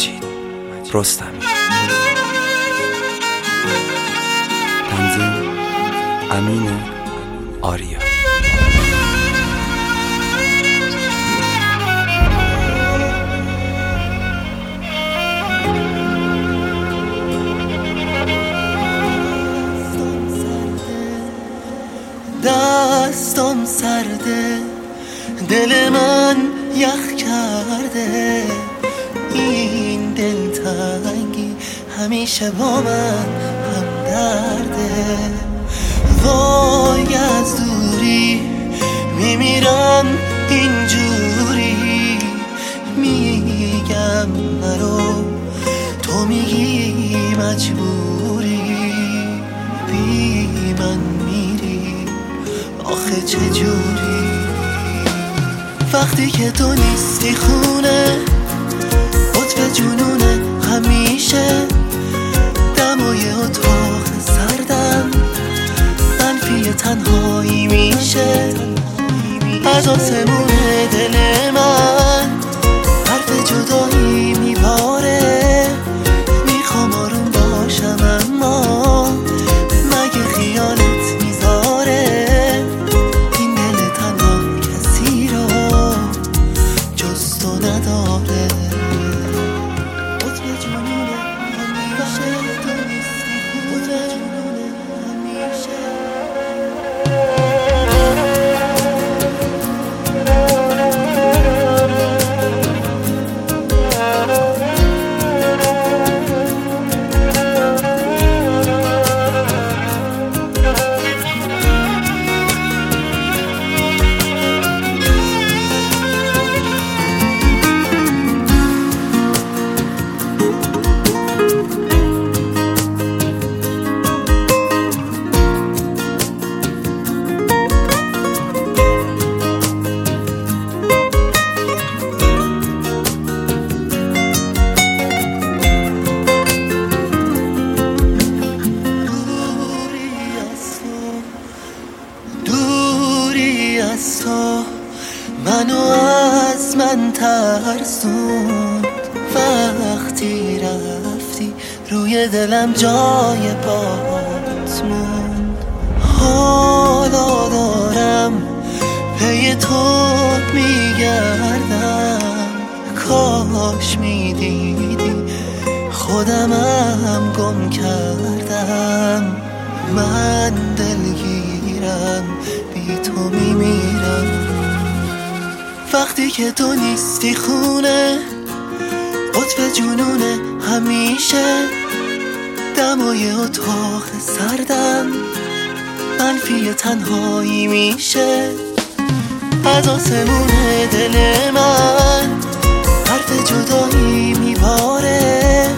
مجید رستمی. تنظیم امین آریا. دستم سرده، دل من یخ کرده، این دلتنگی همیشه با من همدرده. وای از دوری میمیرم اینجوری، میگم نرو تو میگی مجبوری، بی من میری آخه چجوری؟ وقتی که تو نیستی خونه قطب جنونه، همیشه دمای اتاق سردم منفی تنهایی میشه. از آسمون دل من حرف جدایی میباره، میخوام آروم باشم اما مگه خیالت میذاره؟ این دل تنها کسی رو جز تو نداره. قطب جنونه همیشه تو نیستی خونه، همیشه تو منو از من ترسوند. وقتی رفتی روی دلم جای پات موند. حالا دارم پی تو میگردم، کاش میدیدی خودمم گم کردم. من دلگیرم بی تو میمیرم. وقتی که تو نیستی خونه قطب جنونه، همیشه دمای اتاق سردم منفی تنهایی میشه. از آسمون دل من حرف جدایی میباره،